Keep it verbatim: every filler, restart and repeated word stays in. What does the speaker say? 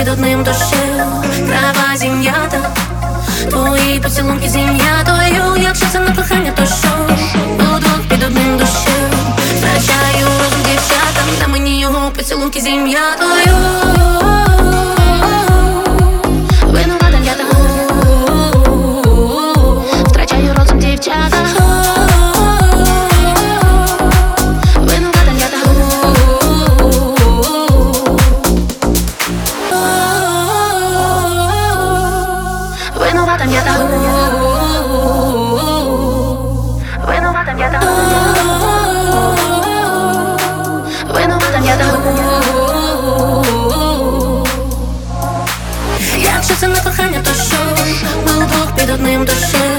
під одним дощем. Трава зім'ята, твої поцілунки зім'ятою. Якщо це не кохання, то що? Удвох під одним дощем. Втрачаю розум дівчатам, та мені його поцілунки зім'ятою. Винувата я та втрачаю розум дівчата. Винувата я та винувата я та винувата я та винувата я та. Якщо це не кохання, то що? Ми удвох під одним дощем.